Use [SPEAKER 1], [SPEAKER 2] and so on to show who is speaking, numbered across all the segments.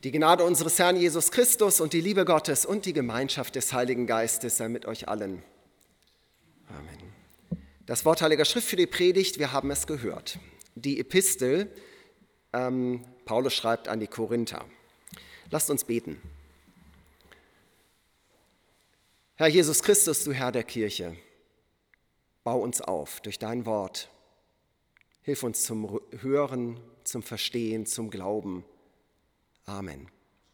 [SPEAKER 1] Die Gnade unseres Herrn Jesus Christus und die Liebe Gottes und die Gemeinschaft des Heiligen Geistes sei mit euch allen. Amen. Das Wort Heiliger Schrift für die Predigt, wir haben es gehört. Die Epistel, Paulus schreibt an die Korinther. Lasst uns beten. Herr Jesus Christus, du Herr der Kirche, bau uns auf durch dein Wort. Hilf uns zum Hören, zum Verstehen, zum Glauben. Amen.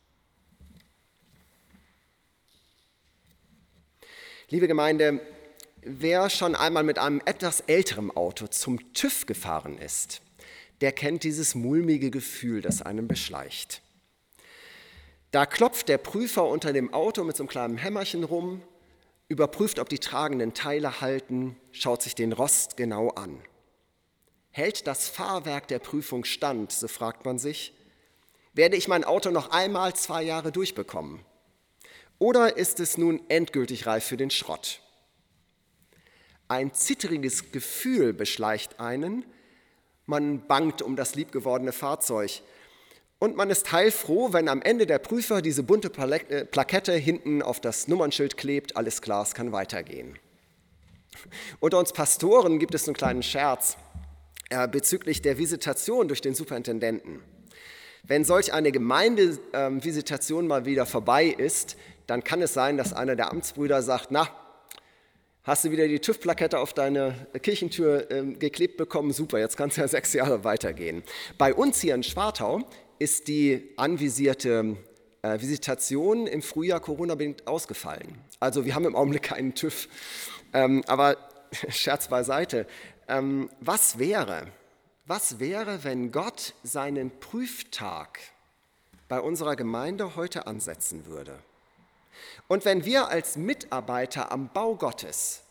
[SPEAKER 1] Liebe Gemeinde, wer schon einmal mit einem etwas älteren Auto zum TÜV gefahren ist, der kennt dieses mulmige Gefühl, das einen beschleicht. Da klopft der Prüfer unter dem Auto mit so einem kleinen Hämmerchen rum, überprüft, ob die tragenden Teile halten, schaut sich den Rost genau an. Hält das Fahrwerk der Prüfung stand, so fragt man sich, werde ich mein Auto noch einmal 2 Jahre durchbekommen? Oder ist es nun endgültig reif für den Schrott? Ein zittriges Gefühl beschleicht einen, man bangt um das liebgewordene Fahrzeug und man ist heilfroh, wenn am Ende der Prüfer diese bunte Plakette hinten auf das Nummernschild klebt, alles klar, es kann weitergehen. Unter uns Pastoren gibt es einen kleinen Scherz bezüglich der Visitation durch den Superintendenten. Wenn solch eine Gemeindevisitation mal wieder vorbei ist, dann kann es sein, dass einer der Amtsbrüder sagt, na, hast du wieder die TÜV-Plakette auf deine Kirchentür geklebt bekommen? Super, jetzt kannst du ja 6 Jahre weitergehen. Bei uns hier in Schwartau ist die anvisierte Visitation im Frühjahr Corona-bedingt ausgefallen. Also wir haben im Augenblick keinen TÜV. Aber Scherz beiseite, was wäre, wenn Gott seinen Prüftag bei unserer Gemeinde heute ansetzen würde? Und wenn wir als Mitarbeiter am Bau Gottes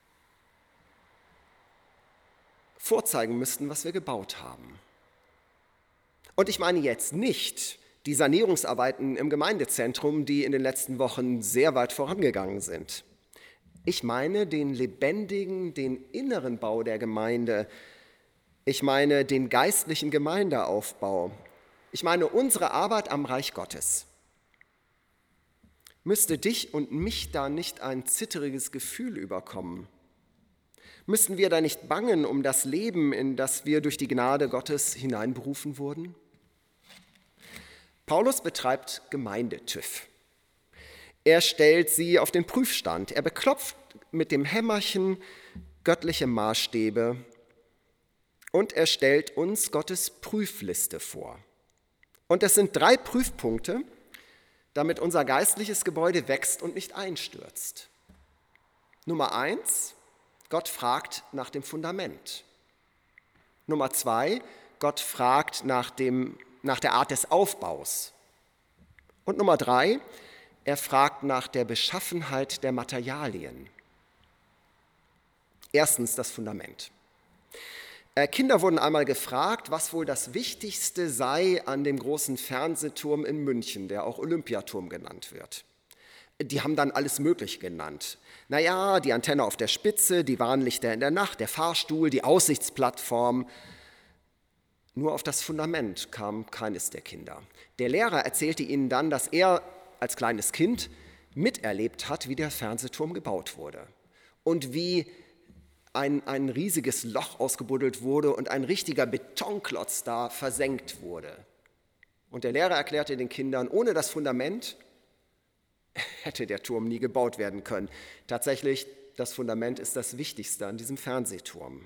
[SPEAKER 1] vorzeigen müssten, was wir gebaut haben. Und ich meine jetzt nicht die Sanierungsarbeiten im Gemeindezentrum, die in den letzten Wochen sehr weit vorangegangen sind. Ich meine den lebendigen, den inneren Bau der Gemeinde. Ich meine den geistlichen Gemeindeaufbau. Ich meine unsere Arbeit am Reich Gottes. Müsste dich und mich da nicht ein zittriges Gefühl überkommen? Müssten wir da nicht bangen um das Leben, in das wir durch die Gnade Gottes hineinberufen wurden? Paulus betreibt Gemeinde-TÜV. Er stellt sie auf den Prüfstand. Er beklopft mit dem Hämmerchen göttliche Maßstäbe und er stellt uns Gottes Prüfliste vor. Und es sind 3 Prüfpunkte, damit unser geistliches Gebäude wächst und nicht einstürzt. Nummer 1, Gott fragt nach dem Fundament. Nummer 2, Gott fragt nach der Art des Aufbaus. Und Nummer 3, er fragt nach der Beschaffenheit der Materialien. Erstens das Fundament. Kinder wurden einmal gefragt, was wohl das Wichtigste sei an dem großen Fernsehturm in München, der auch Olympiaturm genannt wird. Die haben dann alles Mögliche genannt. Naja, die Antenne auf der Spitze, die Warnlichter in der Nacht, der Fahrstuhl, die Aussichtsplattform. Nur auf das Fundament kam keines der Kinder. Der Lehrer erzählte ihnen dann, dass er als kleines Kind miterlebt hat, wie der Fernsehturm gebaut wurde und wie ein riesiges Loch ausgebuddelt wurde und ein richtiger Betonklotz da versenkt wurde. Und der Lehrer erklärte den Kindern, ohne das Fundament hätte der Turm nie gebaut werden können. Tatsächlich, das Fundament ist das Wichtigste an diesem Fernsehturm.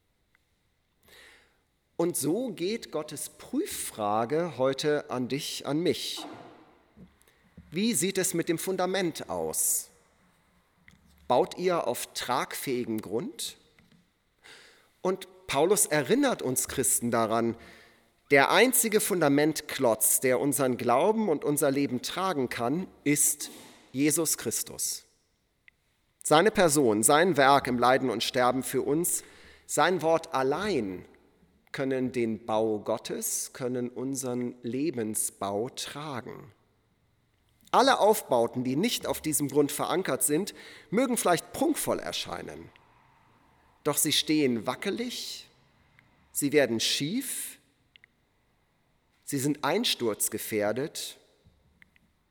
[SPEAKER 1] Und so geht Gottes Prüffrage heute an dich, an mich. Wie sieht es mit dem Fundament aus? Baut ihr auf tragfähigem Grund? Und Paulus erinnert uns Christen daran, der einzige Fundamentklotz, der unseren Glauben und unser Leben tragen kann, ist Jesus Christus. Seine Person, sein Werk im Leiden und Sterben für uns, sein Wort allein können den Bau Gottes, können unseren Lebensbau tragen. Alle Aufbauten, die nicht auf diesem Grund verankert sind, mögen vielleicht prunkvoll erscheinen. Doch sie stehen wackelig, sie werden schief, sie sind einsturzgefährdet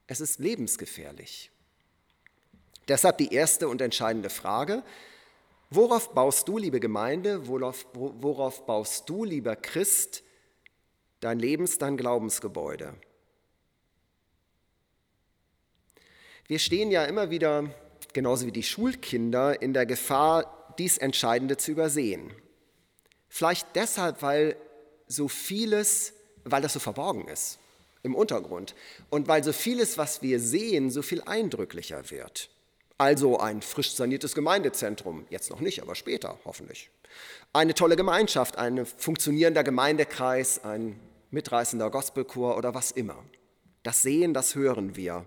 [SPEAKER 1] Es ist lebensgefährlich. Deshalb die erste und entscheidende Frage: Worauf baust du, liebe Gemeinde, worauf baust du, lieber Christ, dein dein Glaubensgebäude? Wir stehen ja immer wieder, genauso wie die Schulkinder, in der Gefahr, dies Entscheidende zu übersehen. Vielleicht deshalb, weil das so verborgen ist im Untergrund und weil so vieles, was wir sehen, so viel eindrücklicher wird. Also ein frisch saniertes Gemeindezentrum, jetzt noch nicht, aber später hoffentlich. Eine tolle Gemeinschaft, ein funktionierender Gemeindekreis, ein mitreißender Gospelchor oder was immer. Das sehen, das hören wir.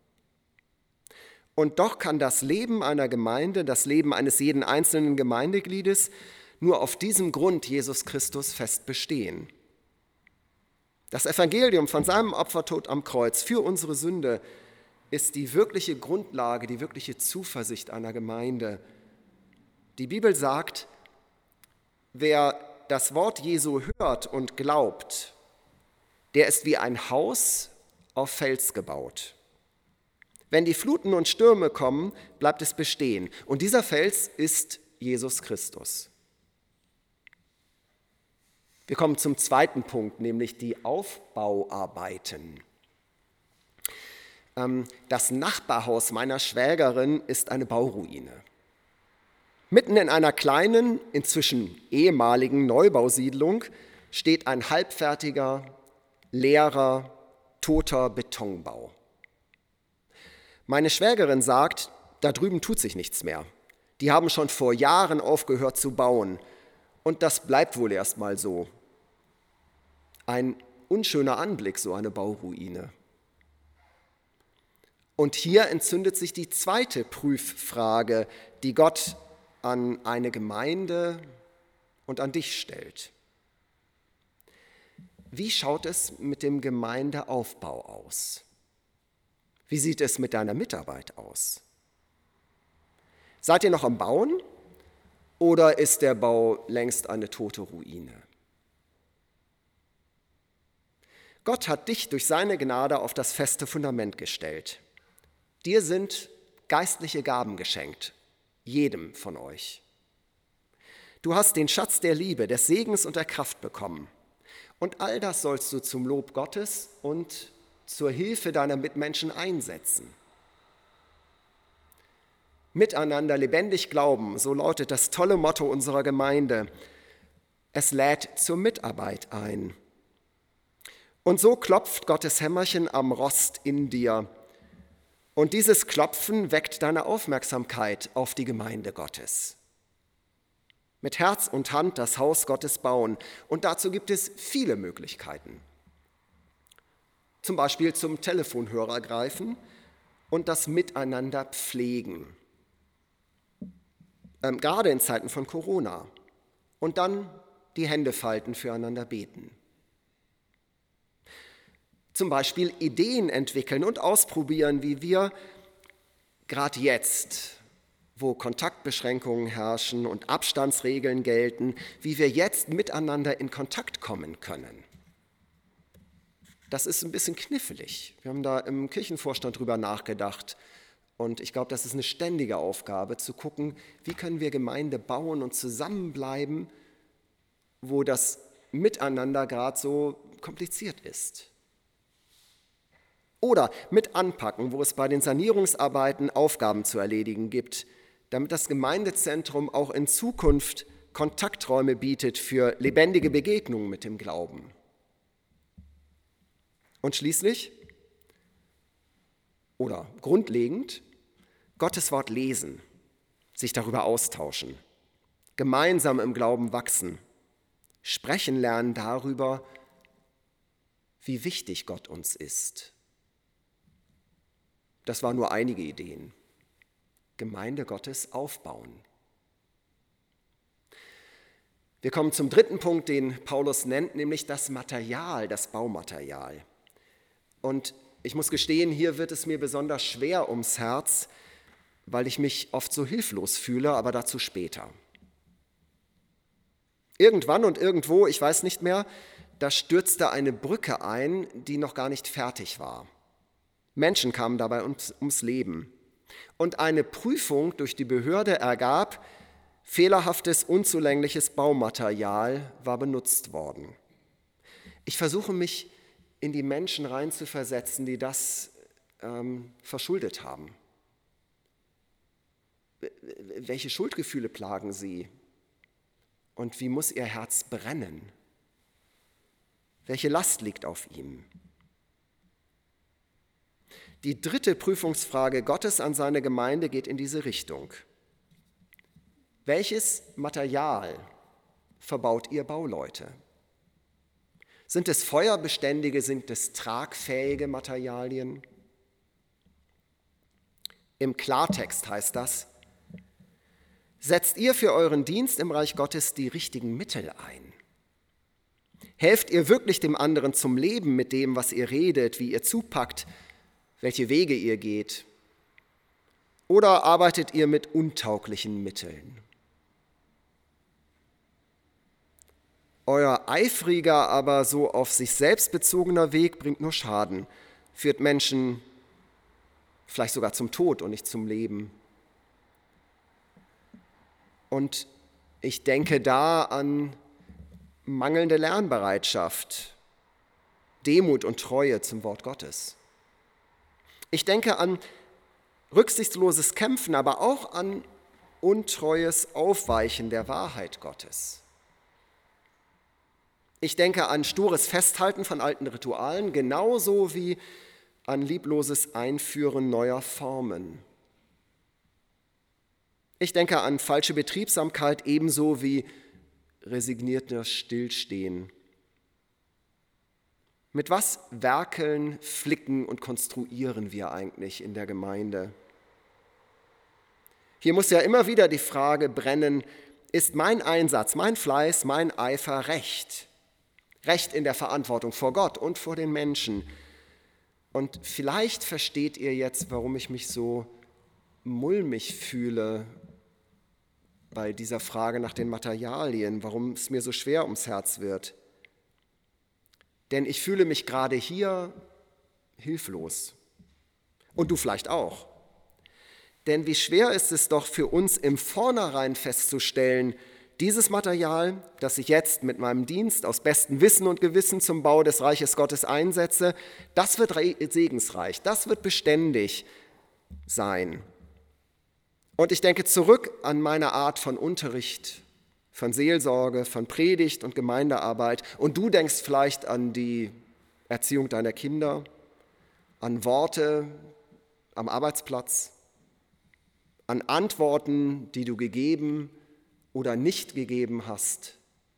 [SPEAKER 1] Und doch kann das Leben einer Gemeinde, das Leben eines jeden einzelnen Gemeindegliedes nur auf diesem Grund Jesus Christus fest bestehen. Das Evangelium von seinem Opfertod am Kreuz für unsere Sünde ist die wirkliche Grundlage, die wirkliche Zuversicht einer Gemeinde. Die Bibel sagt, wer das Wort Jesu hört und glaubt, der ist wie ein Haus auf Fels gebaut. Wenn die Fluten und Stürme kommen, bleibt es bestehen. Und dieser Fels ist Jesus Christus. Wir kommen zum zweiten Punkt, nämlich die Aufbauarbeiten. Das Nachbarhaus meiner Schwägerin ist eine Bauruine. Mitten in einer kleinen, inzwischen ehemaligen Neubausiedlung steht ein halbfertiger, leerer, toter Betonbau. Meine Schwägerin sagt, da drüben tut sich nichts mehr. Die haben schon vor Jahren aufgehört zu bauen und das bleibt wohl erst mal so. Ein unschöner Anblick, so eine Bauruine. Und hier entzündet sich die zweite Prüffrage, die Gott an eine Gemeinde und an dich stellt. Wie schaut es mit dem Gemeindeaufbau aus? Wie sieht es mit deiner Mitarbeit aus? Seid ihr noch am Bauen oder ist der Bau längst eine tote Ruine? Gott hat dich durch seine Gnade auf das feste Fundament gestellt. Dir sind geistliche Gaben geschenkt, jedem von euch. Du hast den Schatz der Liebe, des Segens und der Kraft bekommen. Und all das sollst du zum Lob Gottes und zur Hilfe deiner Mitmenschen einsetzen. Miteinander lebendig glauben, so lautet das tolle Motto unserer Gemeinde. Es lädt zur Mitarbeit ein. Und so klopft Gottes Hämmerchen am Rost in dir. Und dieses Klopfen weckt deine Aufmerksamkeit auf die Gemeinde Gottes. Mit Herz und Hand das Haus Gottes bauen. Und dazu gibt es viele Möglichkeiten. Zum Beispiel zum Telefonhörer greifen und das Miteinander pflegen. Gerade in Zeiten von Corona. Und dann die Hände falten, füreinander beten. Zum Beispiel Ideen entwickeln und ausprobieren, wie wir gerade jetzt, wo Kontaktbeschränkungen herrschen und Abstandsregeln gelten, wie wir jetzt miteinander in Kontakt kommen können. Das ist ein bisschen knifflig. Wir haben da im Kirchenvorstand drüber nachgedacht. Und ich glaube, das ist eine ständige Aufgabe, zu gucken, wie können wir Gemeinde bauen und zusammenbleiben, wo das Miteinander gerade so kompliziert ist. Oder mit anpacken, wo es bei den Sanierungsarbeiten Aufgaben zu erledigen gibt, damit das Gemeindezentrum auch in Zukunft Kontakträume bietet für lebendige Begegnungen mit dem Glauben. Und schließlich, oder grundlegend, Gottes Wort lesen, sich darüber austauschen, gemeinsam im Glauben wachsen, sprechen lernen darüber, wie wichtig Gott uns ist. Das waren nur einige Ideen. Gemeinde Gottes aufbauen. Wir kommen zum dritten Punkt, den Paulus nennt, nämlich das Material, das Baumaterial. Und ich muss gestehen, hier wird es mir besonders schwer ums Herz, weil ich mich oft so hilflos fühle, aber dazu später. Irgendwann und irgendwo, ich weiß nicht mehr, da stürzte eine Brücke ein, die noch gar nicht fertig war. Menschen kamen dabei ums Leben. Und eine Prüfung durch die Behörde ergab, fehlerhaftes, unzulängliches Baumaterial war benutzt worden. Ich versuche mich in die Menschen reinzuversetzen, die das verschuldet haben. Welche Schuldgefühle plagen sie? Und wie muss ihr Herz brennen? Welche Last liegt auf ihm? Die dritte Prüfungsfrage Gottes an seine Gemeinde geht in diese Richtung. Welches Material verbaut ihr Bauleute? Sind es feuerbeständige, sind es tragfähige Materialien? Im Klartext heißt das: Setzt ihr für euren Dienst im Reich Gottes die richtigen Mittel ein? Helft ihr wirklich dem anderen zum Leben mit dem, was ihr redet, wie ihr zupackt, welche Wege ihr geht? Oder arbeitet ihr mit untauglichen Mitteln? Euer eifriger, aber so auf sich selbst bezogener Weg bringt nur Schaden, führt Menschen vielleicht sogar zum Tod und nicht zum Leben. Und ich denke da an mangelnde Lernbereitschaft, Demut und Treue zum Wort Gottes. Ich denke an rücksichtsloses Kämpfen, aber auch an untreues Aufweichen der Wahrheit Gottes. Ich denke an stures Festhalten von alten Ritualen, genauso wie an liebloses Einführen neuer Formen. Ich denke an falsche Betriebsamkeit ebenso wie resigniertes Stillstehen. Mit was werkeln, flicken und konstruieren wir eigentlich in der Gemeinde? Hier muss ja immer wieder die Frage brennen, ist mein Einsatz, mein Fleiß, mein Eifer recht? Recht in der Verantwortung vor Gott und vor den Menschen. Und vielleicht versteht ihr jetzt, warum ich mich so mulmig fühle bei dieser Frage nach den Materialien, warum es mir so schwer ums Herz wird. Denn ich fühle mich gerade hier hilflos. Und du vielleicht auch. Denn wie schwer ist es doch für uns im Vornherein festzustellen, dieses Material, das ich jetzt mit meinem Dienst aus bestem Wissen und Gewissen zum Bau des Reiches Gottes einsetze, das wird segensreich, das wird beständig sein. Und ich denke zurück an meine Art von Unterricht, von Seelsorge, von Predigt und Gemeindearbeit. Und du denkst vielleicht an die Erziehung deiner Kinder, an Worte am Arbeitsplatz, an Antworten, die du gegeben oder nicht gegeben hast.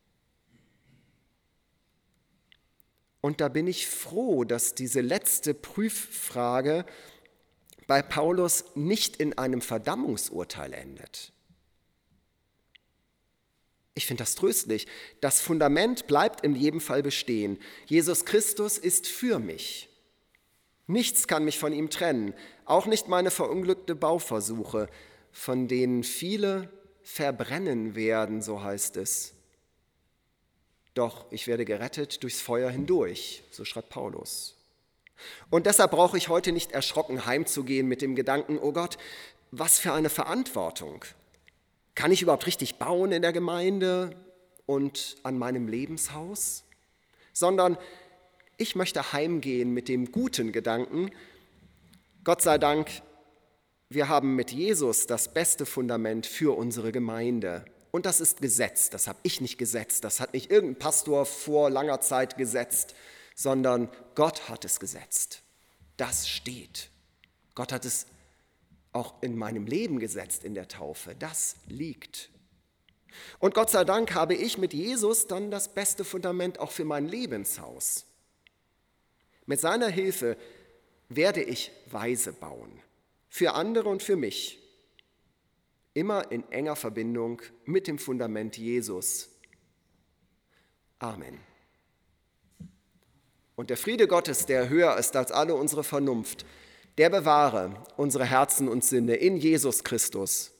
[SPEAKER 1] Und da bin ich froh, dass diese letzte Prüffrage bei Paulus nicht in einem Verdammungsurteil endet. Ich finde das tröstlich. Das Fundament bleibt in jedem Fall bestehen. Jesus Christus ist für mich. Nichts kann mich von ihm trennen, auch nicht meine verunglückte Bauversuche, von denen viele verbrennen werden, so heißt es. Doch ich werde gerettet durchs Feuer hindurch, so schreibt Paulus. Und deshalb brauche ich heute nicht erschrocken heimzugehen mit dem Gedanken, oh Gott, was für eine Verantwortung. Kann ich überhaupt richtig bauen in der Gemeinde und an meinem Lebenshaus? Sondern ich möchte heimgehen mit dem guten Gedanken, Gott sei Dank, wir haben mit Jesus das beste Fundament für unsere Gemeinde. Und das ist Gesetz, das habe ich nicht gesetzt, das hat nicht irgendein Pastor vor langer Zeit gesetzt, sondern Gott hat es gesetzt. Das steht. Gott hat es auch in meinem Leben gesetzt in der Taufe. Das liegt. Und Gott sei Dank habe ich mit Jesus dann das beste Fundament auch für mein Lebenshaus. Mit seiner Hilfe werde ich weise bauen. Für andere und für mich. Immer in enger Verbindung mit dem Fundament Jesus. Amen. Und der Friede Gottes, der höher ist als alle unsere Vernunft, der bewahre unsere Herzen und Sinne in Jesus Christus